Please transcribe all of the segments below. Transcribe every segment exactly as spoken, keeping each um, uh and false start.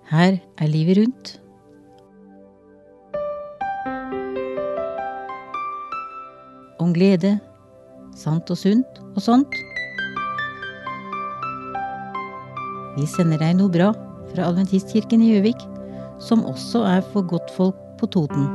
Her er livet rundt. Om glede, sant og sunt og sånt. Vi sender deg noe bra fra Adventistkirken i Gjøvik, som også er for godtfolk på Toten.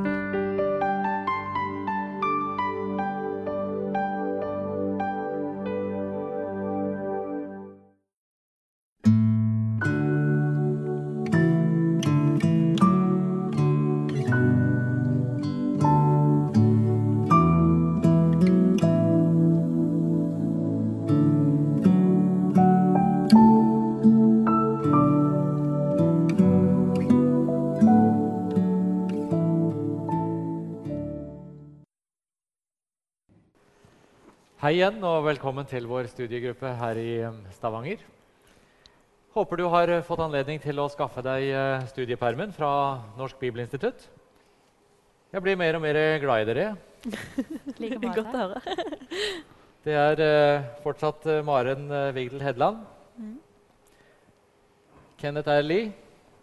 Hei igjen, og velkommen til vår studiegruppe her i Stavanger. Håper du har fått anledning til å skaffe deg studiepermen fra Norsk Bibelinstitutt. Jeg blir mer og mer glad i dere. Like godt å høre. Det er uh, fortsatt uh, Maren uh, Vigdel Hedland. Mm. Kenneth R. Lie.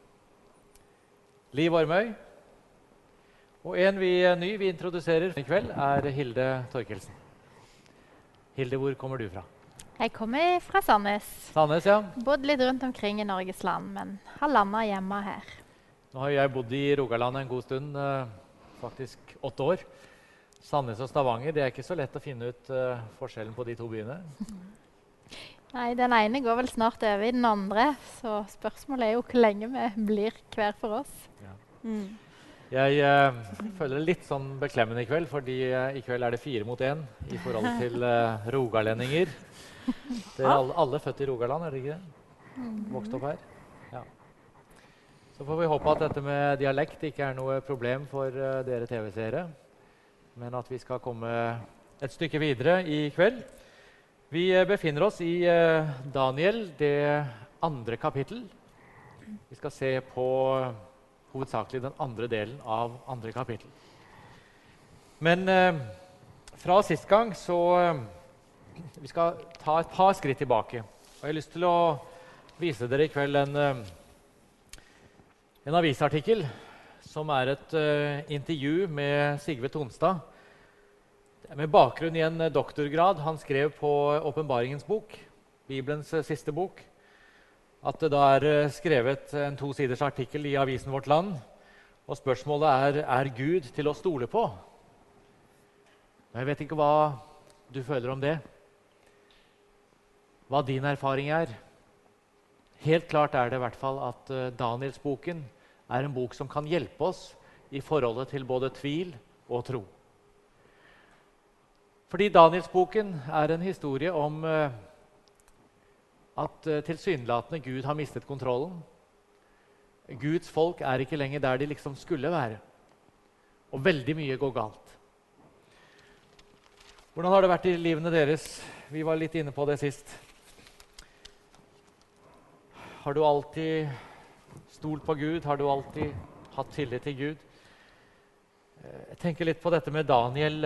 Liv Ormøy. Og en vi, uh, ny vi introduserer i kveld er Hilde Torkelsen. Hilde, hvor kommer du fra? Jeg kommer fra Sandnes. Sandnes, ja. Bodd litt rundt omkring i Norges land, men har landet hjemme her. Nå har jeg bodd i Rogaland en god stund, uh, faktisk åtte år. Sandnes og Stavanger, det er ikke så lett å finne ut uh, forskjellen på de to byene. Nei, den ene går vel snart over i den andre, så spørsmålet er jo hvor lenge vi blir hver for oss. Ja. Mm. Jeg uh, føler det litt sånn beklemmende i kveld, fordi uh, i kveld er det fire mot en i forhold til uh, rogalendinger. Dere er alle, alle født i Rogaland, er det ikke det? Vokst opp her? Ja. Så får vi håpe at dette med dialekt ikke er noe problem for uh, dere T V-seere, men at vi skal komme et stykke videre i kveld. Vi uh, befinner oss i uh, Daniel, det andre kapittel. Vi skal se på hovedsakelig den andre delen av andre kapittel. Men eh, fra sist gang så eh, vi skal ta et par skritt tilbake. Og jeg har lyst til å vise dere i kveld en, eh, en avisartikkel som er et eh, intervju med Sigve Tonstad. Med bakgrunn i en doktorgrad han skrev på Åpenbaringens bok, Bibelens eh, siste bok. At det da er skrevet en tosiders artikkel i avisen Vårt Land, og spørsmålet er, er Gud til å stole på? Jeg vet ikke hva du føler om det, hva din erfaring er. Helt klart er det i hvert fall at Danielsboken er en bok som kan hjelpe oss i forholdet til både tvil og tro. Fordi Danielsboken er en historie om at uh, tilsynelatende Gud har mistet kontrollen. Guds folk er ikke lenger der de liksom skulle være. Og veldig mye går galt. Hvordan har det vært i livene deres? Vi var litt inne på det sist. Har du alltid stolt på Gud? Har du alltid hatt tillit til Gud? Jeg tenker litt på dette med Daniel.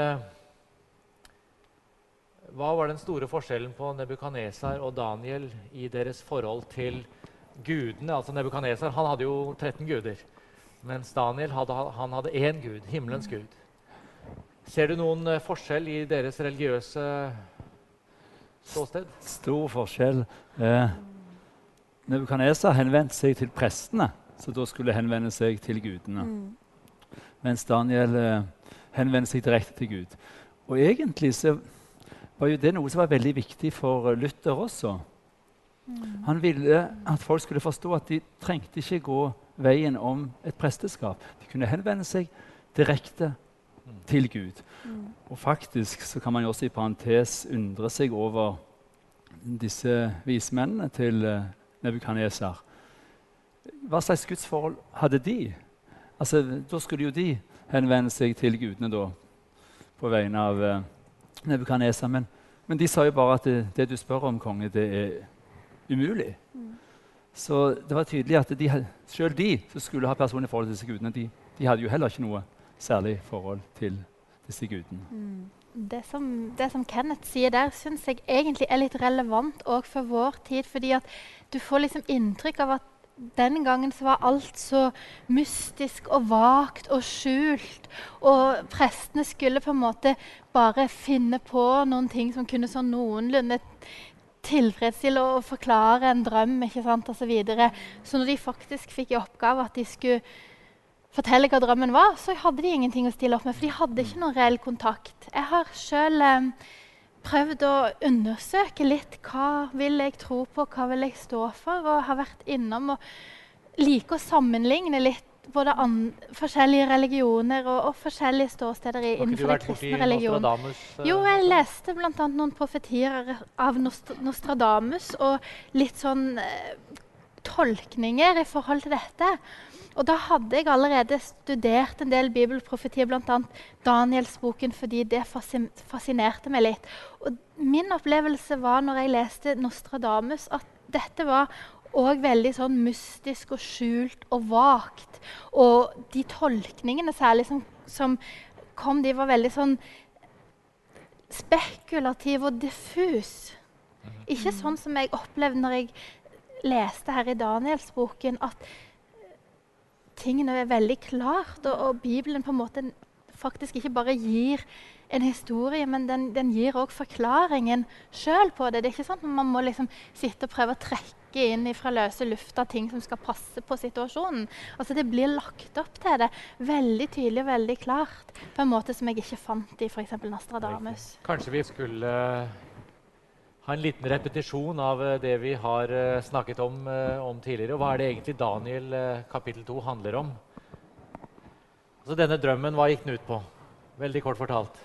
Hva var den store forskjellen på Nebukadnesar og Daniel i deres forhold til gudene? Altså Nebukadnesar, han hadde jo tretten guder, mens Daniel hadde, han hadde én gud, himmelens gud. Ser du noen uh, forskjell i deres religiøse ståsted? Stor forskjell. Eh, Nebukadnesar henvendte seg til prestene, så da skulle henvende seg til gudene. Mm. Mens Daniel eh, henvendte seg direkte til Gud. Og egentlig så var jo det noe som var veldig viktig for Luther også. Mm. Han ville at folk skulle forstå at de trengte ikke gå veien om et presteskap. De kunne henvende seg direkte mm. til Gud. Mm. Og faktisk så kan man jo også i parentes undre seg over disse vismennene til uh, Nebukadnesar. Hva slags gudsforhold hadde de? Altså, da skulle jo de henvende seg til gudene da, på vegne av uh, Nebukadnesar, men, men de sa jo bare at det, det du spør om, konge, det er umulig. Mm. Så det var tydelig at de, selv de som skulle ha personlig forhold til disse gudene, de, de hadde jo heller ikke noe særlig forhold til disse gudene. Mm. Det, som, det som Kenneth sier der, synes jeg egentlig er litt relevant også for vår tid, fordi at du får liksom inntrykk av at den gangen så var alt så mystisk og vagt og skjult. Og prestene skulle på en måte bare finne på noen ting som kunne sånn noenlunde tilfredsstille og forklare en drøm, ikke sant, og så videre. Så når de faktisk fikk i oppgave at de skulle fortelle hva drømmen var, så hadde de ingenting å stille opp med, for de hadde ikke noen reell kontakt. Jeg har selv eh, prøvd å undersøke litt hva vil jeg tro på, hva vil jeg stå for, og har vært innom og like å sammenligne litt både forskjellige religioner og, og forskjellige ståsteder i, innenfor den kristne religionen. Nostradamus, uh, jo, jeg leste blant annet noen profetier av Nost Nostradamus og litt sånn eh, tolkninger i forhold til dette. Og da hadde jeg allerede studert en del bibelprofetier, blant annet Danielsboken, fordi det fascinerte meg litt. Og min opplevelse var når jeg leste Nostradamus, at dette var også veldig sånn mystisk og skjult og vagt. Og de tolkningene særlig som, som kom, de var veldig sånn spekulative og diffus. Ikke sånn som jeg opplevde når jeg leste her i Danielsboken, at tingene er veldig klart, og, og Bibelen på en måte faktisk ikke bare gir en historie, men den, den gir også forklaringen selv på det. Det er ikke sånn at man må liksom sitte og prøve å trekke inn fra løse lufta ting som skal passe på situasjonen. Altså det blir lagt opp til det veldig tydelig og veldig klart, på en måte som jeg ikke fant i for eksempel Nostradamus. Kanskje vi skulle ha en liten repetisjon av uh, det vi har uh, snakket om, uh, om tidligere. Og hva er det egentlig Daniel uh, kapittel to handler om? Altså denne drømmen, hva gikk den ut på? Veldig kort fortalt.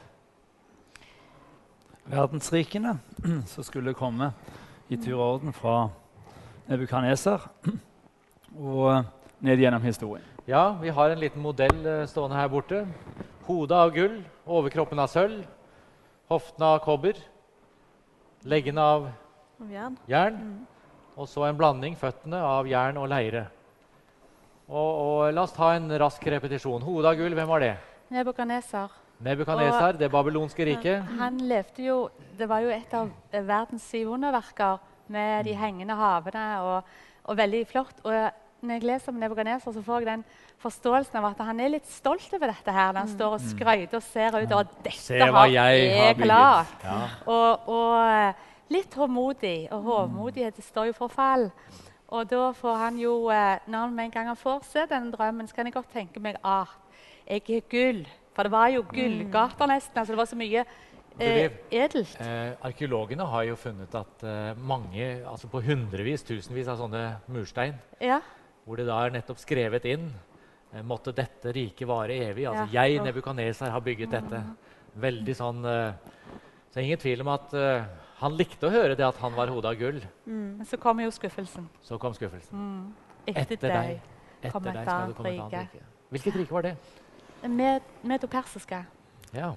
Verdensrikene som skulle komme i tur og orden fra Nebukadnesar og ned gjennom historien. Ja, vi har en liten modell uh, stående her borte. Hodet av gull, overkroppen av sølv, hoftene av kobber, leggene av jern, jern mm. og så en blanding, føttene av jern og leire. Og, og la oss ta en rask repetisjon. Hodet av gull, hvem var det? Nebukadnesar. Nebukadnesar, det babylonske riket. Han levde jo, det var jo et av verdens syv underverker med de hengende havene, og, og veldig flott. Og når jeg leser om Nebukadnesar, så får jeg den forståelsen av at han er litt stolt over dette her. Når han står og skrøyter og ser ut, og dette Se hva jeg har bygget. Klart. Ja. Og, og litt håndmodig, og håndmodighet står jo for fall. Og da får han jo, når han med en gang han får se den drømmen, så kan jeg godt tenke meg at jeg er gull. For det var jo gullgater nesten, altså det var så mye eh, edelt. Eh, arkeologene har jo funnet at eh, mange, altså på hundrevis, tusenvis av sånne murstein, ja. hvor det da er nettopp skrevet inn, eh, måtte dette riket vare evig. Altså ja. jeg, Nebukadnesar, har bygget dette. Veldig sånn, eh, så ingen tvil om at eh, han likte å høre det at han var hodet av gull. Mm. Så kom jo skuffelsen. Så kom skuffelsen. Mm. Etter, Etter deg, deg etter deg skal det komme et annet rike. Hvilket rike var det? Med, med det persiske. Ja.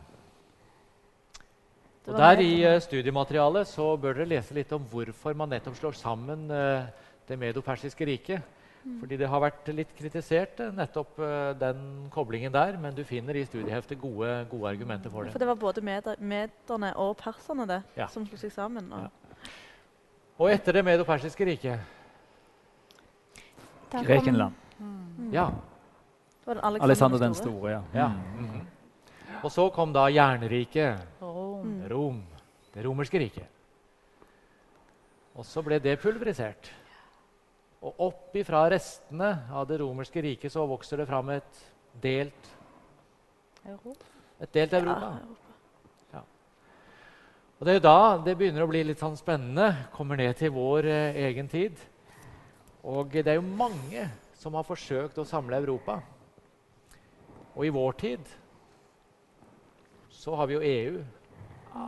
Og der i uh, studiematerialet så bør dere lese litt om hvorfor man nettopp slår sammen uh, det medo-persiske riket. Mm. Fordi det har vært litt kritisert, uh, nettopp uh, den koblingen der, men du finner i studieheftet gode, gode argumenter for det. For det var både med, mederne og perserne det, ja. som slo seg sammen. Og, ja. og etter det medo-persiske riket? Grekenland. Mm. Ja. Alexander, Alexander den store, ja. ja. Mm -hmm. Og så kom da jernriket, Rom. Rom, det romerske riket. Og så ble det pulverisert. Og opp ifra restene av det romerske riket så vokser det fram et delt Europa. Et delt Europa. Ja, Europa. Ja. Og det er jo da det begynner å bli litt sånn spennende, kommer ned til vår eh, egen tid. Og det er jo mange som har forsøkt å samle Europa. Og i vår tid så har vi jo E U. Ja.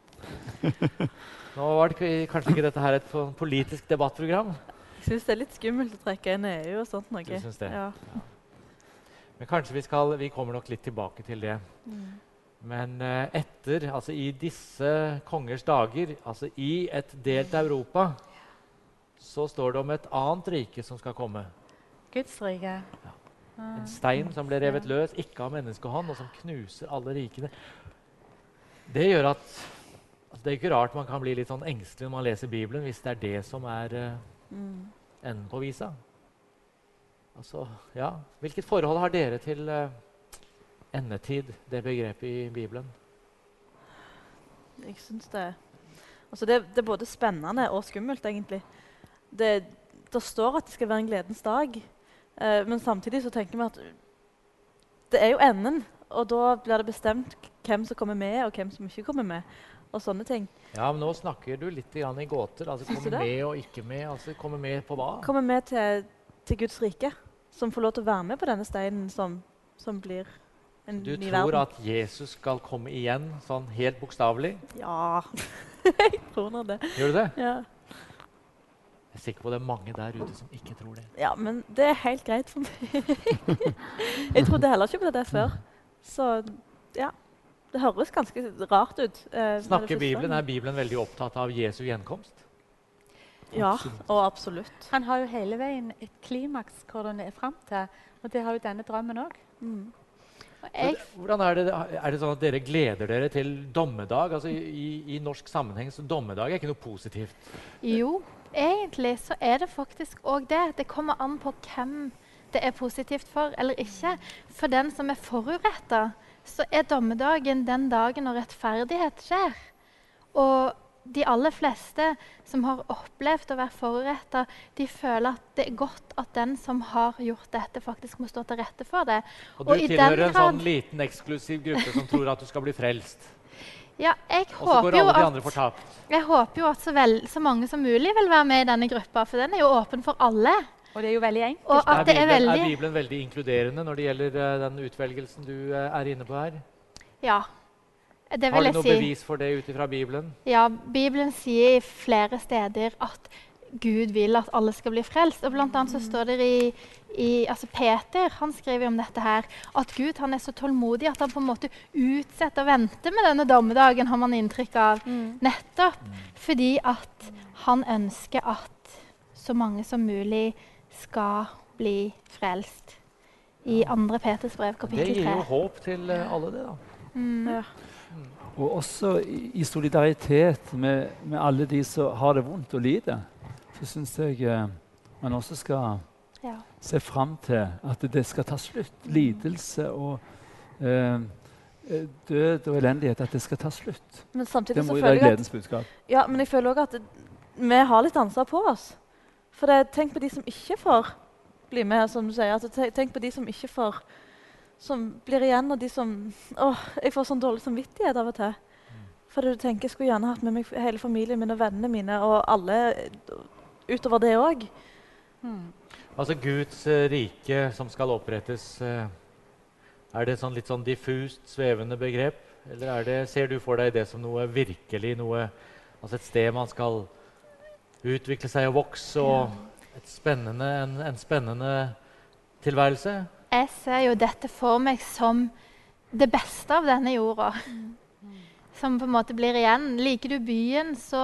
Nå var det kanskje ikke dette her et politisk debattprogram. Jeg synes det er litt skummelt å trekke inn E U og sånt noe. Du synes det? Ja. Ja. Men kanskje vi skal, vi kommer nok litt tilbake til det. Mm. Men uh, etter, altså i disse kongers dager, altså i et delt Europa, så står det om et annet rike som skal komme. Guds rike. Ja. En stein som ble revet løs, ikke av menneskehånd, og som knuser alle rikene. Det gjør at altså det er ikke rart man kan bli litt sånn engstelig når man leser Bibelen, hvis det er det som er uh, mm. enden på visa. Altså, ja. Hvilket forhold har dere til uh, endetid, det begrepet i Bibelen? Jeg synes det, altså det, det er både spennende og skummelt, egentlig. Det, det står at det skal være en gledens dag, eh, men samtidig så tenker vi at det er jo enden, og da blir det bestemt hvem som kommer med, og hvem som ikke kommer med, og sånne ting. Ja, men nå snakker du litt grann i gåter. Altså komme med og ikke med. Altså komme med på hva? Komme med til, til Guds rike, som får lov til å være med på denne steinen som, som blir en du ny tror verden. at Jesus skal komme igjen, sånn helt bokstavelig? Ja, jeg tror nå det. Gjør du det? Ja. Jeg er sikker på det er mange der ute som ikke tror det. Ja, men det er helt greit for meg. Jeg trodde heller ikke på det før. Så ja, det høres ganske rart ut. Eh, Snakker Bibelen, er Bibelen veldig opptatt av Jesu gjenkomst? Ja, og absolutt. Han har jo hele veien et klimaks hvor han er frem til, og det har jo denne drømmen også. Mm. Jeg, Hvordan er det, er det sånn at dere gleder dere til dommedag? Altså i, i norsk sammenheng så dommedag er ikke noe positivt. jo, egentlig så er det faktisk òg det. Det kommer an på hvem det er positivt for eller ikke. For den som er foruretta, så er dommedagen den dagen når rettferdighet skjer. Og de aller fleste som har opplevd å være foruretta, de føler at det er godt at den som har gjort dette, faktisk må stå til rette for det. Og du Og i tilhører den en grad- sånn liten eksklusiv gruppe som tror at du skal bli frelst. Ja, jeg Og så går håper jo alle de at andre fortapt. Jeg håper jo at så, vel, så mange som mulig vil være med i denne gruppa, for den er jo åpen for alle. Og det er jo veldig enkelt. Og Er at det er Bibelen, er veldig Bibelen veldig inkluderende når det gjelder eh, den utvelgelsen du eh, er inne på her? Ja, det Har vil du jeg noe si. bevis for det ut ifra Bibelen? Ja, Bibelen sier i flere steder at Gud vil at alle skal bli frelst. Og blant annet så står det i, i altså Peter han skriver om dette her, at Gud han er så tålmodig at han på en måte utsetter og venter med denne dommedagen, har man inntrykk av. Mm. Nettopp fordi at han ønsker at så mange som mulig skal bli frelst. I andre Peters brev, Det kapittel gir jo tre. håp til eh, alle, det, da. Mm. Ja. Og også i, i solidaritet med, med alle de som har det vondt og lider, så syns jeg eh, man også skal Ja. se fram til at det skal ta slutt. Lidelse og eh, eh, død og elendighet, at det skal ta slutt. Men samtidig Det så må jo føler være jeg at, gledens budskap. ja, men jeg føler også at det, vi har litt ansvar på oss. For det, tenk på de som ikke får bli med, som du sier. Altså, te- tenk på de som ikke får, som blir igjen, og de som, åh, jeg får sånn dårlig samvittighet av og til. For du tenker, jeg skulle gjerne hatt med meg hele familien min og vennene mine, og alle utover det også. Mm. Altså Guds eh, rike som skal opprettes, eh, er det sånn litt sånn diffust, svevende begrep? Eller er det, ser du for deg det som noe virkelig, noe, altså et sted man skal utvikle seg og vokse, og et spennende, en, en spennende tilværelse? Jeg ser jo dette for meg som det beste av denne jorda. Som på en måte blir igjen. Liker du byen, så,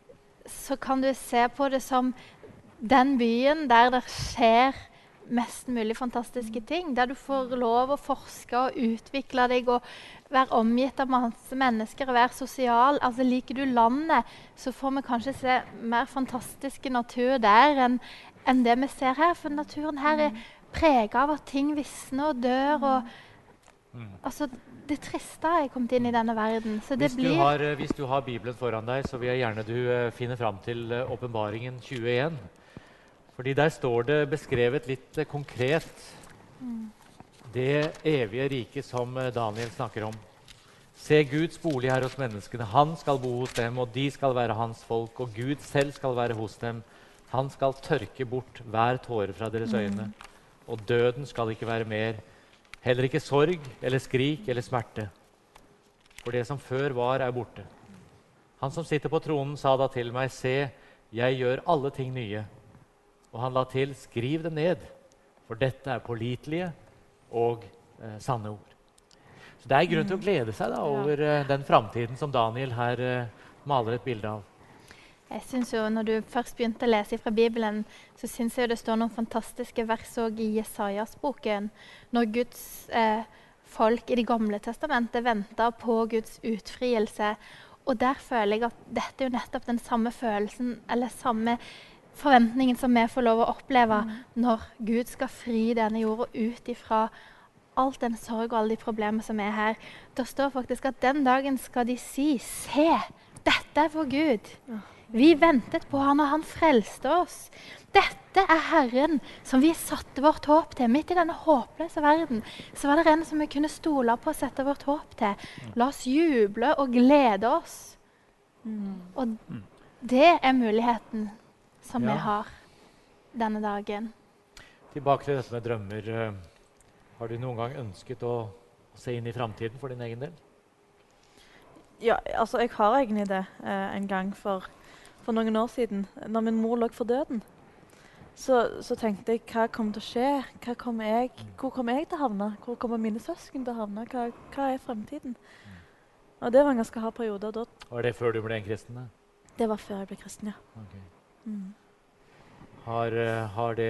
så kan du se på det som den byen der det skjer mest mulig fantastiske ting. Der du får lov å forske og utvikle deg og være omgitt av masse mennesker og være sosial. Altså, liker du landet, så får vi kanskje se mer fantastiske natur der enn enn det vi ser her. For naturen her er preget av at ting visner og dør. og Mm. Altså, det triste er kommet inn i denne verden. Så det Hvis du, blir har, eh, hvis du har Bibelen foran deg, så vil jeg gjerne du eh, finner fram til eh, Åpenbaringen tjueen. Fordi der står det beskrevet litt eh, konkret det evige riket som eh, Daniel snakker om. Se Guds bolig her hos menneskene. Han skal bo hos dem, og de skal være hans folk. Og Gud selv skal være hos dem. Han skal tørke bort hver tåre fra deres øyne. Og døden skal ikke være mer. Heller ikke sorg eller skrik eller smerte. For det som før var, er borte. Han som sitter på tronen, sa da til meg, se, jeg gjør alle ting nye. Og han la til, skriv det ned, for dette er pålitelige og eh, sanne ord. Så det er grunn til å glede seg da, over eh, den framtiden som Daniel her eh, maler et bilde av. Jeg synes jo, når du først begynte å lese fra Bibelen, så synes jeg jo det står noen fantastiske vers også i Jesajas-boken. Når Guds eh, folk i det gamle testamentet ventet på Guds utfrielse. Og der føler jeg at dette er jo nettopp den samme følelsen, eller samme forventningen som vi får lov å oppleve når Gud skal fri denne jorda ut ifra alt den sorg og alle de problemer som er her. Det står faktisk at den dagen skal de si, se, dette er vår Gud. Vi ventet på han, og han frelste oss. Dette er Herren som vi satte vårt håp til. Midt i denne håpløse verden så var det en som vi kunne stole på og sette vårt håp til. La oss juble og glede oss. Mm. Og det er muligheten som ja. vi har denne dagen. Tilbake til dette med drømmer. Har du noen gang ønsket å se inn i fremtiden for din egen del? Ja, altså jeg har egentlig det eh, en gang for, for noen år siden. Når min mor lå for døden, så, så tenkte jeg, hva kommer til å skje? Hva kommer jeg, hvor kommer jeg til å havne? Hvor kommer mine søsken til å havne? Hva, hva er fremtiden? Og det var en ganske hard periode. Da. Var det før du ble en kristen? Da? Det var før jeg ble kristen, ja. Okay. Mm. Har, har det...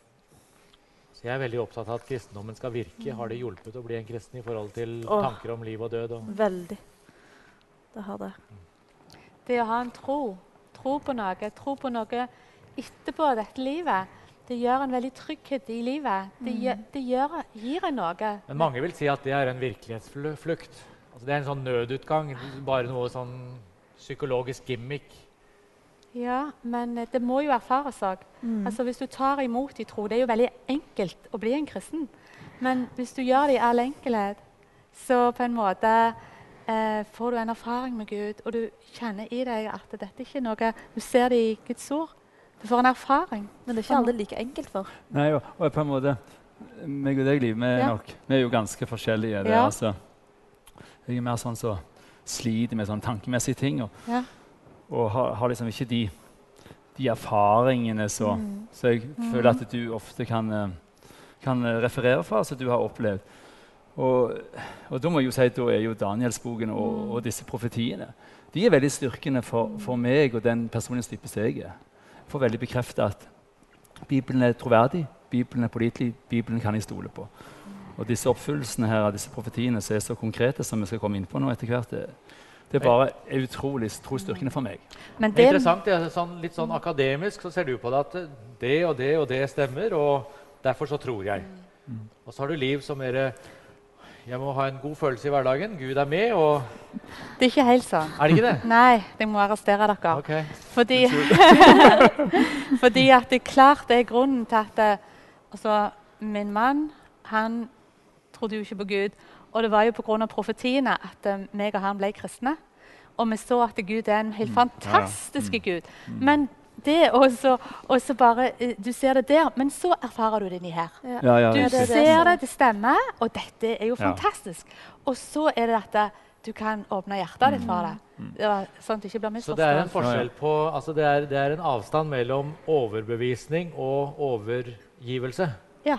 Så jeg er veldig opptatt av at kristendommen skal virke. Har det hjulpet å bli en kristen i forhold til Åh, tanker om liv og død? Og veldig. Det har det. Det å ha en tro, tro på noe, tro på noe etterpå dette livet, det gjør en veldig trygghet i livet. Det, Mm. gjør, det gjør, gir en noe. Men mange vil si at det er en virkelighetsflukt. Altså det er en sånn nødutgang, bare noe sånn psykologisk gimmick. Ja, men eh, det må jo erfares også. Mm. Altså, hvis du tar imot i tro, det er jo veldig enkelt å bli en kristen. Men hvis du gjør det i all enkelhet, så på en måte eh, får du en erfaring med Gud, og du kjenner i deg at dette ikke er noe, du ser det i Guds ord. Du får en erfaring. Men det er ikke alle like enkelt for. Nei, og, og på en måte, meg og deg, Liv, vi er, Ja. nok, vi er jo ganske forskjellige. Det, Ja. altså. Jeg er mer sånn så sliter med sånne tankemessige ting, og, Ja. og har, har liksom ikke de, de erfaringene så, Mm. så jeg føler at du ofte kan, eh, kan referere fra, som du har opplevd. Og, og da må jeg jo si at da er jo Danielsboken og, og disse profetiene, de er veldig styrkende for, for meg og den personens type som jeg er. Jeg får veldig bekreftet at Bibelen er troverdig, Bibelen er pålitelig, Bibelen kan jeg stole på. Og disse oppfyllelsene her av disse profetiene som er så konkrete, som vi skal komme inn på nå etter hvert, det, det er bare er utrolig trosstyrkende for meg. Men Det er det, interessant, det er sånn, litt sånn akademisk så ser du på det at det og det og det stemmer, og derfor så tror jeg. Og så har du Liv som er jeg må ha en god følelse i hverdagen, Gud er med, og det er ikke helt sånn. er det ikke det? Nei, jeg må arrestere dere. Ok. Fordi, fordi at det klart det er grunnen til at eh, altså, min mann, han trodde jo ikke på Gud. Og det var jo på grunn av profetiene at uh, meg og han ble kristne. Og vi så at Gud er en helt fantastisk Gud. Men det også, også bare, uh, du ser det der, men så erfarer du det inni her. Ja. Ja, ja, Du det er det ser som- det, det stemmer, og dette er jo Ja. fantastisk. Og så er det at uh, du kan åpne hjertet ditt for det. Det var sånn at det ikke blir Så det er en misforstått. forskjell på, altså det er, det er en avstand mellom overbevisning og overgivelse. Ja.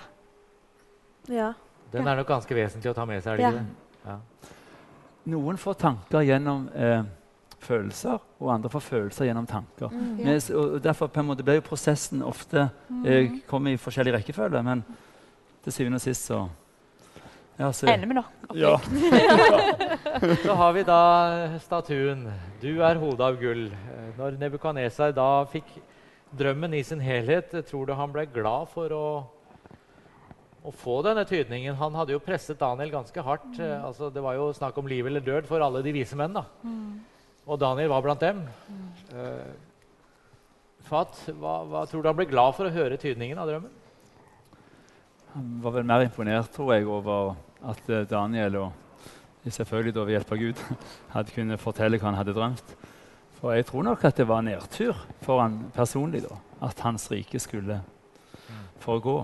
Ja. Den er nok ganske vesentlig å ta med seg, er det Ja. ikke det? Ja. Noen får tanker gjennom eh, følelser, og andre får følelser gjennom tanker. Mm. Ja. Men, og og derfor på en måte ble jo prosessen ofte eh, kommer i forskjellig rekkefølge, men til syvende og sist så ja, så, Ender vi nok opp ja. Så har vi da statuen. Du er hodet av gull. Eh, Når Nebukadnesar da fikk drømmen i sin helhet, eh, tror du han ble glad for å, å få denne tydningen? Han hadde jo presset Daniel ganske hardt. Eh, altså, det var jo snakk om liv eller død for alle de vise menn. Da. Og Daniel var blant dem. Eh, Fat, hva, hva tror du han ble glad for å høre tydningen av drømmen? Han var vel mer imponert, tror jeg, over at eh, Daniel, og selvfølgelig da ved hjelp av Gud, hadde kunnet fortelle hva han hadde drømt. For jeg tror nok at det var en nedtur for han personlig, da, at hans rike skulle foregå.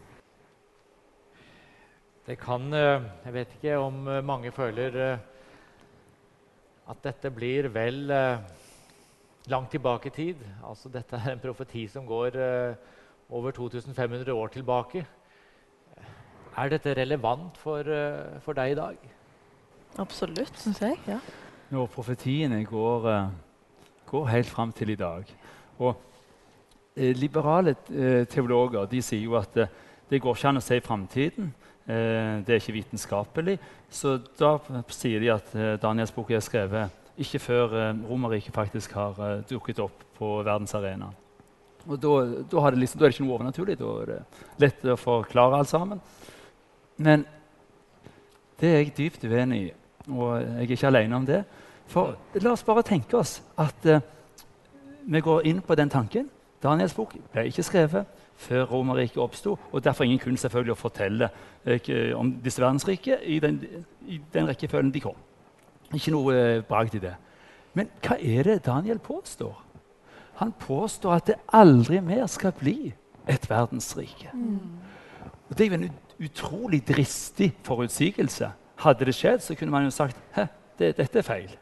Det kan, eh, jeg vet ikke om eh, mange føler eh, at dette blir vel eh, langt tilbake i tid. Altså dette er en profeti som går eh, over to tusen fem hundre år tilbake. Er dette relevant for, eh, for deg i dag? Absolutt, syns jeg. Ja. Når profetiene går, eh, går helt fram til i dag. Og eh, liberale eh, teologer de sier jo at eh, det går ikke an å se framtiden. Eh, det er ikke vitenskapelig. Så da sier de at eh, Daniels bok er skrevet ikke før eh, Romerriket faktisk har eh, dukket opp på verdensarena. Og da, da, har det liksom, da er det ikke noe overnaturlig. Da er det lett å forklare alt sammen. Men det er jeg dypt uenig i, og jeg er ikke alene om det. For la oss bare tenke oss at uh, vi går inn på den tanken. Daniels bok ble ikke skrevet før Romerriket oppstod, og derfor ingen kunne selvfølgelig å fortelle uh, om disse verdensrike i den, i den rekkefølgen de kom. Ikke noe uh, bragd i det. Men hva er det Daniel påstår? Han påstår at det aldri mer skal bli et verdensrike. Mm. Og det er jo en ut utrolig dristig forutsigelse. Hadde det skjedd, så kunne man jo sagt «Hæ, det, dette er feil».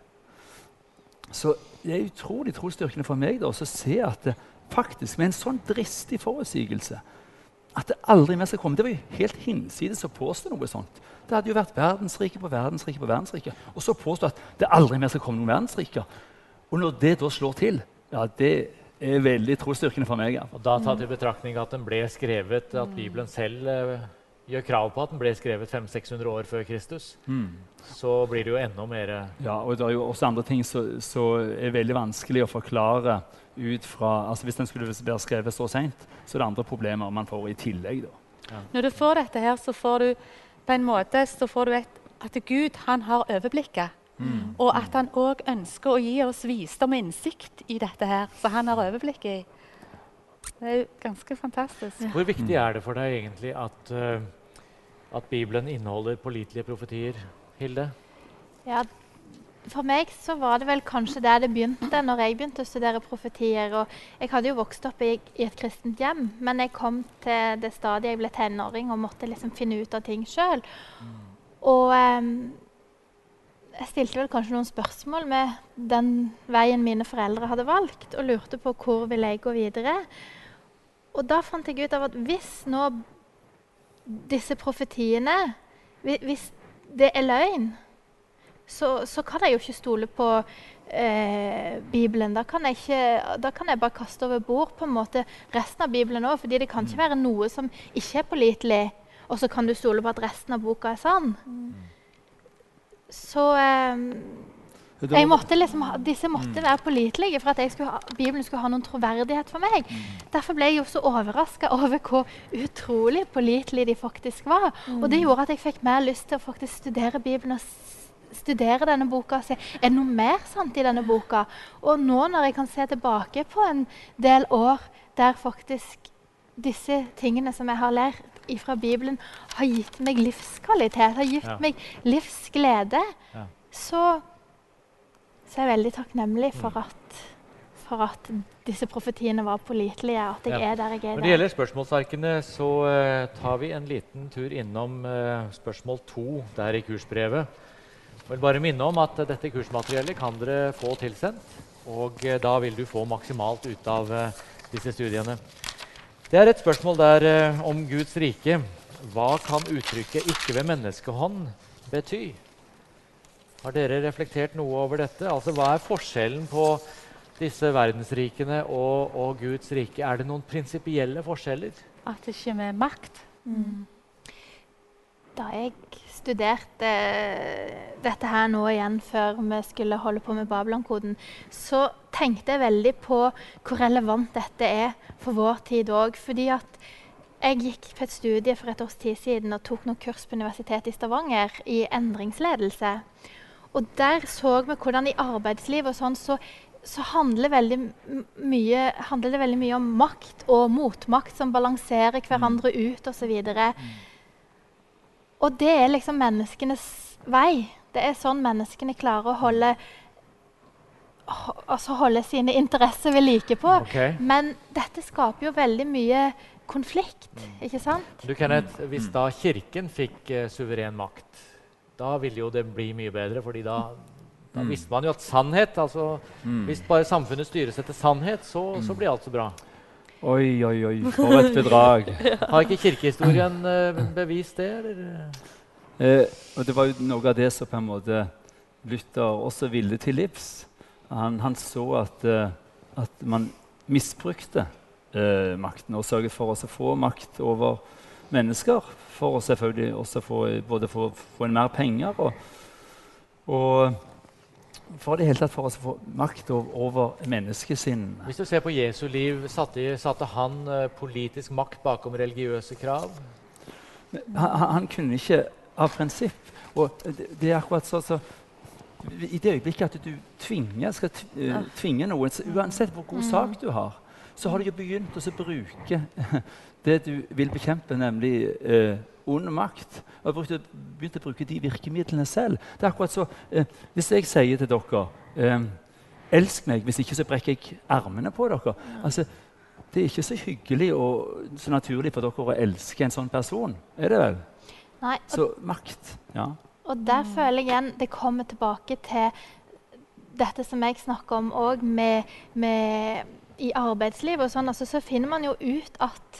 Så det er utrolig trosstyrkende for meg da, å se at det faktisk med en sånn dristig forutsigelse at det aldri mer skal komme. Det var jo helt hinsides å påstå noe sånt. Det hadde jo vært verdensrike på verdensrike på verdensrike. Og så påstå at det aldri mer skal komme noen verdensrike. Og når det da slår til, ja, det er veldig trosstyrkende for meg. Ja. Og da tatt i betraktning at den ble skrevet, at Bibelen selv eh, gjør krav på at den ble skrevet fem til seks hundre år før Kristus, mm. så blir det jo enda mer... Ja, og det er jo også andre ting som er veldig vanskelig å forklare ut fra... Altså hvis den skulle være skrevet så sent, så er det andre problemer man får i tillegg. Da. Ja. Når du får dette her, så får du på en måte så får du et, at Gud han har overblikket. Mm. Og at han også ønsker å gi oss visdom og innsikt i dette her, så han har overblikk i. Det er jo ganske fantastisk. Hvor viktig er det for deg egentlig at, uh, at Bibelen inneholder pålitelige profetier, Hilde? Ja, for meg så var det vel kanskje der det begynte, når jeg begynte å studere profetier. Og jeg hadde jo vokst opp i, i et kristent hjem, men jeg kom til det stadiet jeg ble tenåring og måtte liksom finne ut av ting selv. Mm. Og... Um, Jeg stilte vel kanskje noen spørsmål med den veien mine foreldre hadde valgt, og lurte på hvor vil jeg gå videre. Og da fant jeg ut av at hvis nå disse profetiene, hvis det er løgn, så, så kan jeg jo ikke stole på eh, Bibelen. Da kan, jeg ikke, da kan jeg bare kaste over bord på en måte resten av Bibelen også, fordi det kan ikke være noe som ikke er pålitelig, og så kan du stole på at resten av boka er sann. Mm. Så um, jeg måtte liksom ha, disse måtte være pålitelige for at jeg skulle ha, Bibelen skulle ha noen troverdighet for meg. Mm. Derfor ble jeg jo så overrasket over hvor utrolig pålitelige de faktisk var. Mm. Og det gjorde at jeg fikk mer lyst til å faktisk studere Bibelen og studere denne boka og se, er det noe mer sant i denne boka? Og nå når jeg kan se tilbake på en del år der faktisk disse tingene som jeg har lært fra Bibelen har gitt meg livskvalitet, har gitt ja. meg livsglede, ja. så, så er jeg veldig takknemlig for at, for at disse profetiene var pålitelige, at jeg ja. er der jeg er der. Når det gjelder spørsmålsarkene, så uh, tar vi en liten tur innom uh, spørsmål to der i kursbrevet. Jeg vil bare minne om at uh, dette kursmateriellet kan dere få tilsendt, og uh, da vil du få maksimalt ut av uh, disse studiene. Det er et spørsmål der eh, om Guds rike. Hva kan uttrykket «ikke ved menneskehånd» bety? Har dere reflektert noe over dette? Altså, hva er forskjellen på disse verdensrikene og, og Guds rike? Er det noen prinsipielle forskjeller? At det ikke er makt. Mm. Da jeg studerte dette her nå igjen før vi skulle holde på med Babylon-koden, så tenkte jeg veldig på hvor relevant dette er for vår tid også. Fordi at jeg gikk på et studie for et års tid siden og tok noen kurs på Universitetet i Stavanger i endringsledelse. Og der så vi hvordan i arbeidslivet og sånn, så, så handler, veldig mye, handler det veldig mye om makt og motmakt som balanserer hverandre ut og så videre. Og det er liksom menneskenes vei. Det er sånn menneskene klarer å holde, altså holde sine interesser ved like på. Okay. Men dette skaper jo veldig mye konflikt, ikke sant? Du, Kenneth, hvis da kirken fikk uh, suveren makt, da ville jo det bli mye bedre, fordi da, da mm. visste man jo at sannhet, altså mm. hvis bare samfunnet styres etter sannhet, så, mm. så blir alt så bra. Oi, oi, oi, for et bedrag. Har ikke kirkehistorien uh, bevist det, eller? Eh, og det var jo noe av det som på en måte Luther også ville til livs. Han, han så at, uh, at man misbrukte uh, makten og sørget for å få makt over mennesker, for å selvfølgelig også få, både få, få en mer penger og, og, for det hele tatt for oss å få makt over, over menneskesinn. Hvis du ser på Jesu liv, satte, satte han uh, politisk makt bakom religiøse krav? Han, han kunne ikke av prinsipp. Og det, det er akkurat så, så i det øyeblikket at du tvinger, skal uh, tvinge noen, uansett hvor god sak du har, så har du jo begynt å bruke det du vil bekjempe, nemlig uh, ond makt. Og har begynt å bruke de virkemidlene selv. Det er akkurat så, uh, hvis jeg sier til dere, uh, elsk meg, hvis ikke så brekker jeg armene på dere. Altså, det er ikke så hyggelig og så naturlig for dere å elske en sånn person, er det vel? Nei, så makt, ja. Og der føler jeg igjen, det kommer tilbake til dette som jeg snakker om også med, med i arbeidslivet og sånn, altså, så finner man jo ut at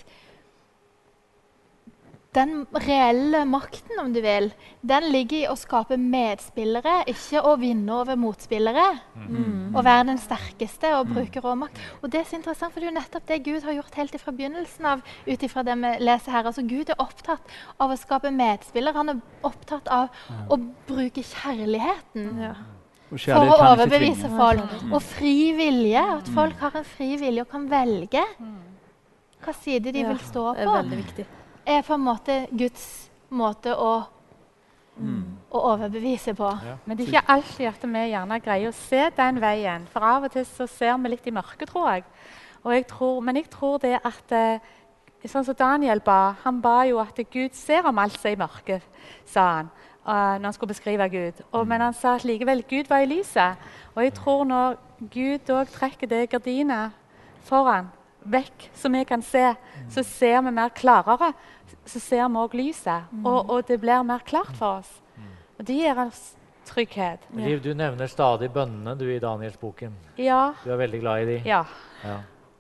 den reelle makten, om du vil, den ligger i å skape medspillere, ikke å vinne over motspillere. Mm. Å være den sterkeste og bruke rå makt. Og det er så interessant, for det er jo nettopp det Gud har gjort helt fra begynnelsen av, ut ifra det vi leser her. Altså, Gud er opptatt av å skape medspillere. Han er opptatt av å bruke kjærligheten. Ja. For å overbevise folk. Og fri vilje, at folk har en fri vilje og kan velge hva side de ja, vil stå på. Det er veldig viktig. Er på en måte Guds måte å, mm. å overbevise på. Ja. Men det er ikke alltid at vi gjerne greier å se den veien. For av og til så ser vi litt i mørket, tror jeg. Og jeg tror, men jeg tror det at eh, sånn som Daniel ba, han ba jo at Gud ser om alt som er i mørket, sa han, uh, når han skulle beskrive Gud. Og, men han sa at likevel Gud var i lyset. Og jeg tror når Gud også trekker det gardinet foran, vekk, som vi kan se, så ser vi mer klarere, så ser vi også lyset, mm. og, og det blir mer klart for oss. Mm. Og det gir oss trygghet. Ja. Liv, du nevner stadig bønnene du i Daniels boken. Ja. Du er veldig glad i de. Ja. Ja.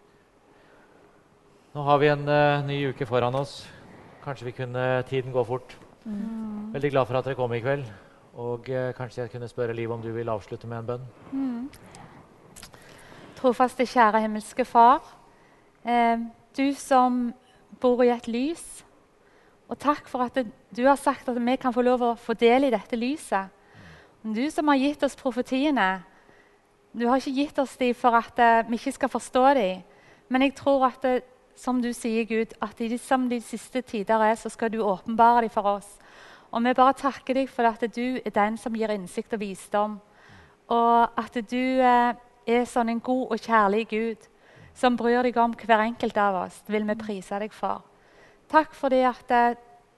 Nå har vi en uh, ny uke foran oss. Kanskje vi kunne, tiden gå fort. Mm. Veldig glad for at dere kom i kveld, og uh, kanskje jeg kunne spørre Liv om du vil avslutte med en bønn. Mm. Trofaste kjære himmelske far, Eh, du som bor i et lys, og takk for at det, du har sagt at vi kan få lov å få del i dette lyset. Du som har gitt oss profetiene, du har ikke gitt oss dem for at eh, vi ikke skal forstå dem, men jeg tror at det, som du sier Gud, at i de, som de siste tider er, så skal du åpenbare dem for oss. Og vi bare takker deg for at du er den som gir innsikt og visdom, og at du eh, er sånn en god og kjærlig Gud, som bryr deg om hver enkelt av oss. Det vil vi prise deg for. Takk for det at uh,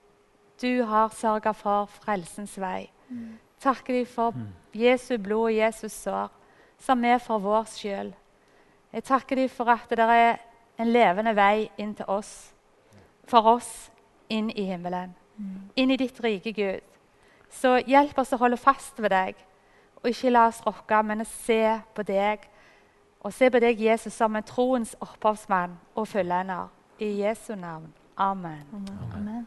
du har sørget for frelsens vei. Mm. Takk deg for mm. Jesu blod og Jesus sår, som er for vår skyld. Jeg takker deg for at det er en levende vei inn til oss, for oss inn i himmelen, mm. inn i ditt rike Gud. Så hjelp oss å holde fast ved deg, og ikke la oss rokke, men å se på deg, og se på deg, Jesus, som en troens opphavsmann og fullender. I Jesu navn. Amen. Amen. Amen.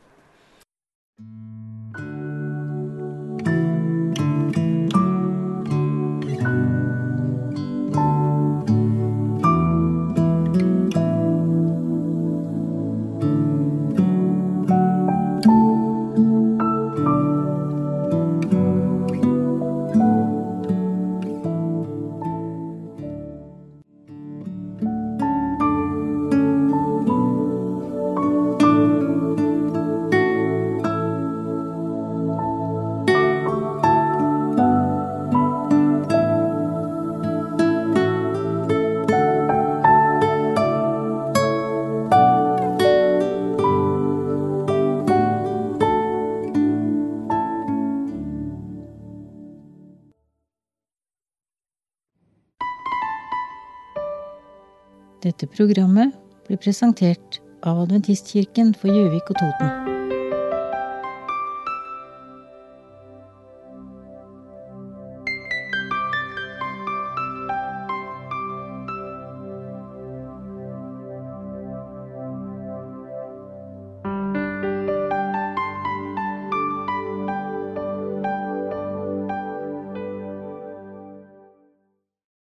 Dette programmet ble presentert av Adventistkirken for Gjøvik og Toten.